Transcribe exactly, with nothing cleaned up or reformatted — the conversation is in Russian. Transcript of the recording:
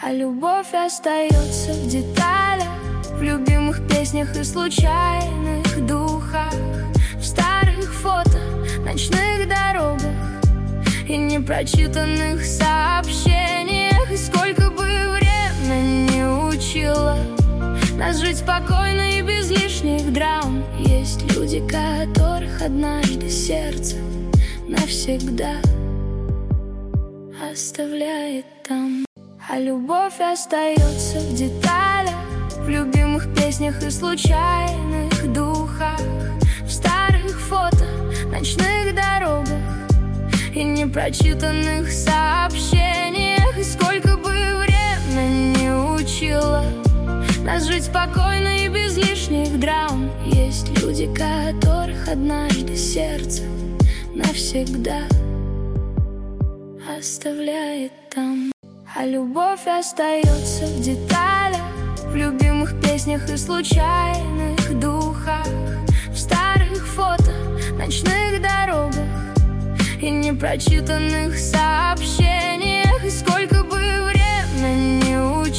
А любовь остается в деталях, в любимых песнях и случайных духах, в старых фото, ночных дорогах и непрочитанных сообщениях. И сколько бы время не учило нас жить спокойно и без лишних драм, есть люди, которых однажды сердце навсегда оставляет там. А любовь остается в деталях, в любимых песнях и случайных духах, в старых фото, ночных дорогах и непрочитанных сообщениях. И сколько бы время не учило нас жить спокойно и без лишних драм, есть люди, которых однажды сердце навсегда оставляет там. А любовь остается в деталях, в любимых песнях и случайных духах, в старых фото, ночных дорогах и непрочитанных сообщениях.